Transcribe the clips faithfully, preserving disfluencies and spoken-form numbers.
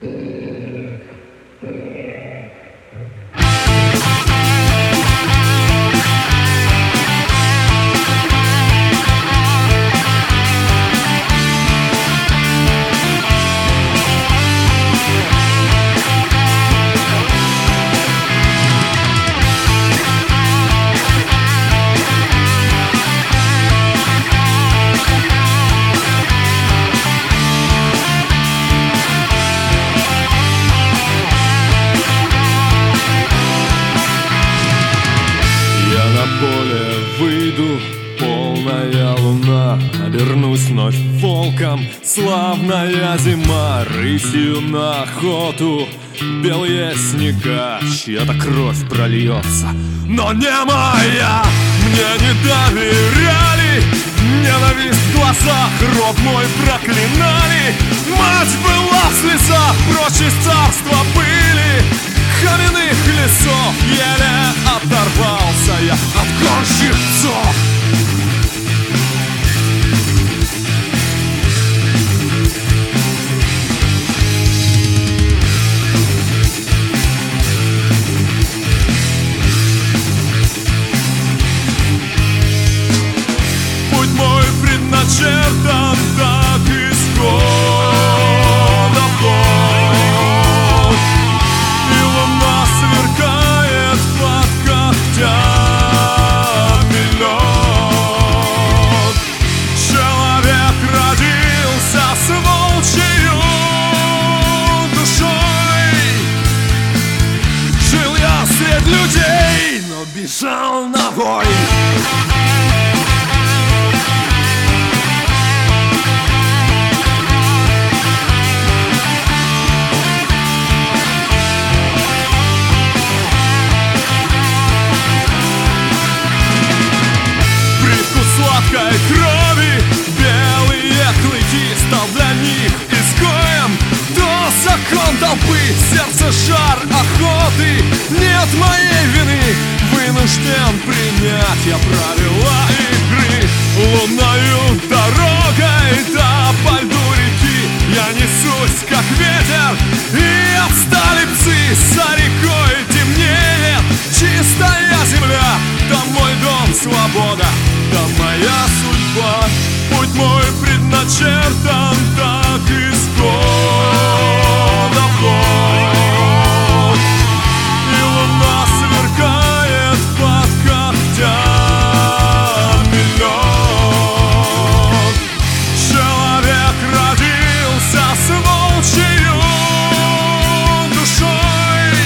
Выйду, полная луна, обернусь вновь волком. Славная зима, рысью на охоту, белые снега, чья-то кровь прольется, но не моя. Мне не доверяли, ненависть в глазах, род мой проклинали. Мать была в слезах, прочь из царства пыли, каменных лесов, еле оторвался я от гонщих псов. Путь мой предначертан так исконно. Сверкает под когтями лед. Человек родился с волчьей душой. Жил я среди людей, но бежал на вой. Сладкой крови белые клыки стал для них изгоем. То закон толпы, сердце жар охоты. Нет моей вины, вынужден принять я правила игры. Лунною дорогой до по льду реки я несусь, как ветер, и отстали псы. За рекой темнеет чистая земля. Там мой дом, свобода, там моя судьба. Путь мой предначертан так исконно. И луна сверкает под когтями лед. Человек родился с волчьей душой.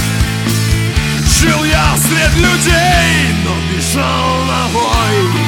Жил я среди людей, но бежал на вой.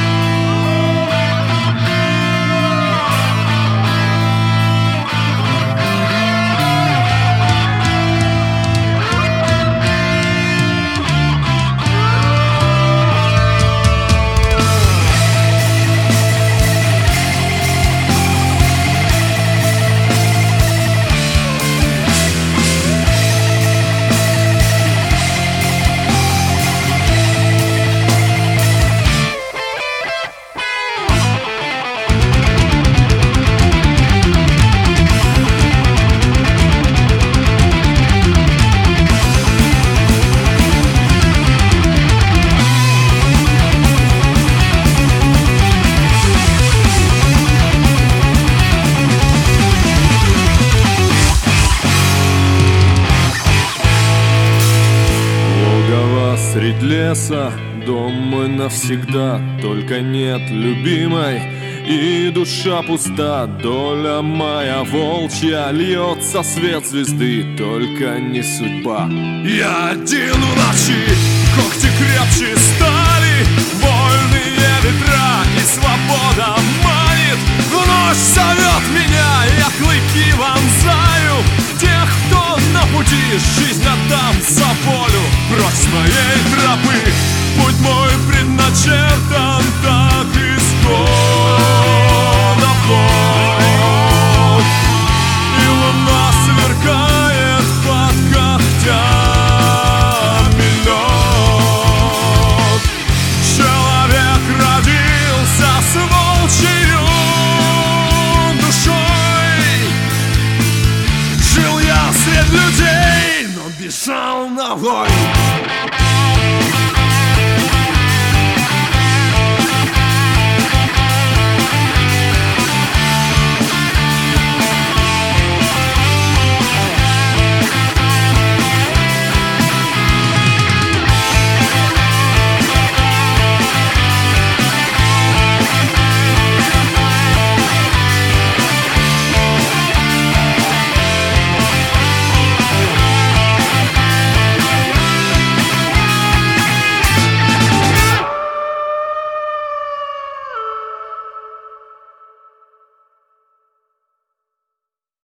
Средь леса дом мой навсегда, только нет любимой, и душа пуста. Доля моя волчья, льется свет звезды, только не судьба. Я один в ночи, когти крепче стали, вольные ветра и свобода манит. В ночь зовет меня, я клыки вонзаю. Тех, кто на пути, жизнь отдам за волю. Прочь с моей тропы, путь мой предначертан так исконно. И луна сверкает под когтями лед. Человек родился с волчьей душой. Жил среди людей, но бежал на вой.